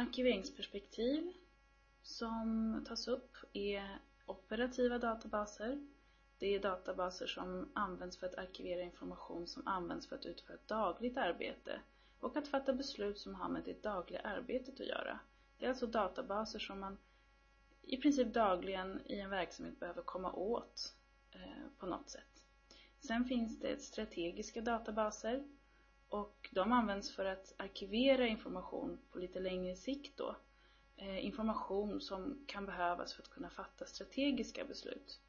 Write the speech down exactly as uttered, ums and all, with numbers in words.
arkiveringsperspektiv som tas upp är operativa databaser. Det är databaser som används för att arkivera information som används för att utföra ett dagligt arbete och att fatta beslut som har med det dagliga arbetet att göra. Det är alltså databaser som man i princip dagligen i en verksamhet behöver komma åt eh, på något sätt. Sen finns det strategiska databaser och de används för att arkivera information på lite längre sikt då. Eh, information som kan behövas för att kunna fatta strategiska beslut.